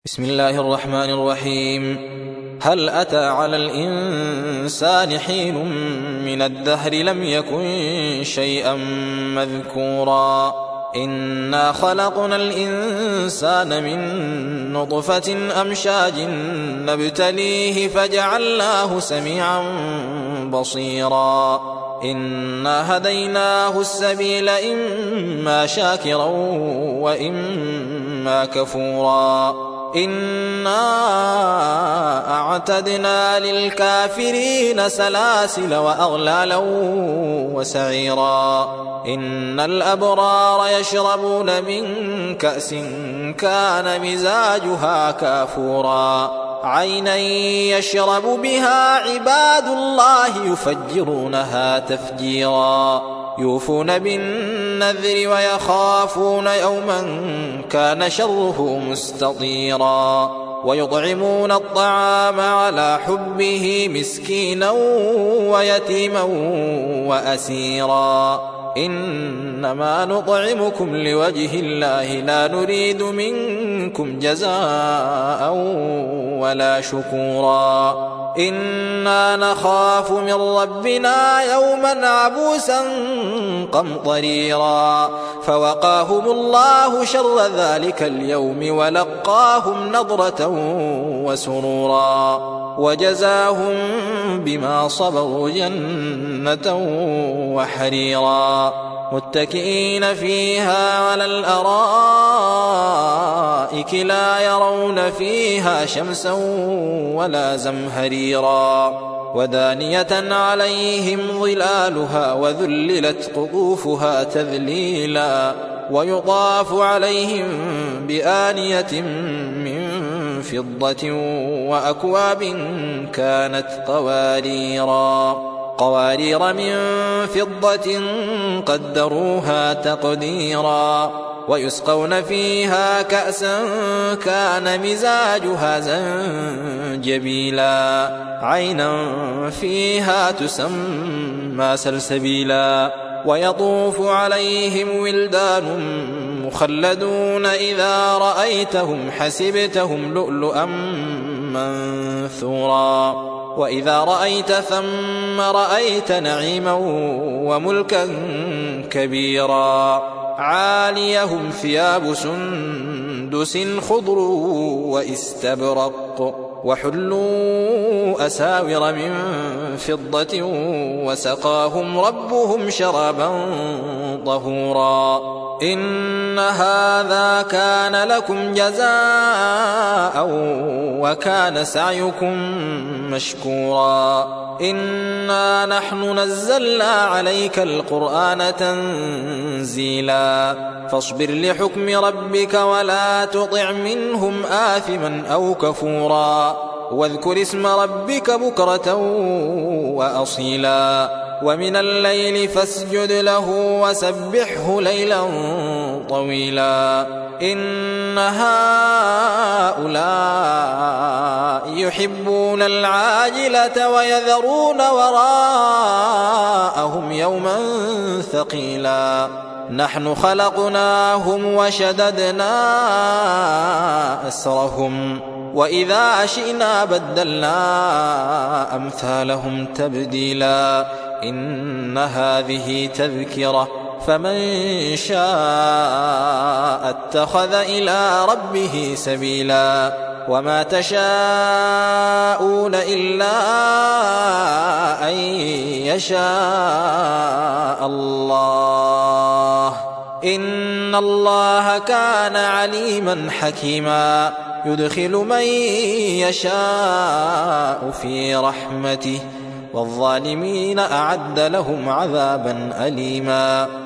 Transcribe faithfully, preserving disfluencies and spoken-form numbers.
بسم الله الرحمن الرحيم. هل أتى على الإنسان حين من الدهر لم يكن شيئا مذكورا إنا خلقنا الإنسان من نطفة أمشاج نبتليه فجعلناه سميعا بصيرا إنا هديناه السبيل إما شاكرا وإما كفورا إنا أعتدنا للكافرين سلاسل وأغلالا وسعيرا إن الأبرار يشربون من كأس كان مزاجها كافورا عينا يشرب بها عباد الله يفجرونها تفجيرا يوفون بالنذر ويخافون يوما كان شره مستطيرا ويطعمون الطعام على حبه مسكينا ويتيما وأسيرا إنما نطعمكم لوجه الله لا نريد منكم جزاء ولا شكورا إنا نخاف من ربنا يوما عبوسا قمطريرا فوقاهم الله شر ذلك اليوم ولقاهم نضرة وسرورا وجزاهم بما صبروا جنة وحريرا متكئين فيها على الأرائك لا يرون فيها شمسا ولا زمهريرا ودانية عليهم ظلالها وذللت قطوفها تذليلا ويطاف عليهم بآنية من فضة وأكواب كانت قواريرا قوارير من فضة قدروها تقديرا ويسقون فيها كأسا كان مزاجها زنجبيلا عينا فيها تسمى سلسبيلا ويطوف عليهم ولدان مخلدون إذا رأيتهم حسبتهم لؤلؤا منثورا وإذا رأيت ثم رأيت نعيما وملكا كبيرا عاليهم ثياب سندس خضر واستبرق وحلوا أساور من فضة وسقاهم ربهم شرابا طهورا إن هذا كان لكم جزاء وكان سعيكم مشكورا إنا نحن نزلنا عليك القرآن تنزيلا فاصبر لحكم ربك ولا تطع منهم آثما أو كفورا واذكر اسم ربك بكرة وأصيلا ومن الليل فاسجد له وسبحه ليلا طويلا إن هؤلاء يحبون العاجلة ويذرون وراءهم يوما ثقيلا نحن خلقناهم وشددنا أسرهم وإذا شئنا بدلنا أمثالهم تبديلا إن هذه تذكرة فمن شاء اتخذ إلى ربه سبيلا وما تشاءون إلا أن يشاء الله إن الله كان عليما حكيما يدخل من يشاء في رحمته والظالمين أعد لهم عذابا أليما